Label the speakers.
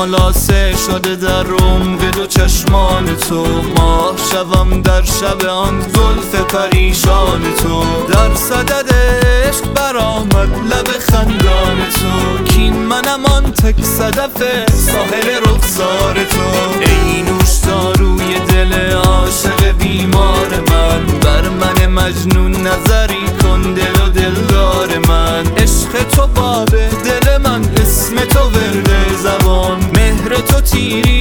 Speaker 1: خلاصه شده در عمق دو چشمان تو، ماه شوم در شب آن زلف پریشان تو. در صدد عشق برآمد لب خندان تو، کین منم آن تک صدف ساحل رخسار تو. ای نوشداروی دل عاشق بیمار من، بر من مجنون نظری کن دل و دلدار من. عشق تو باب دل من، اسم تو ورد زبان، مهر تو تیری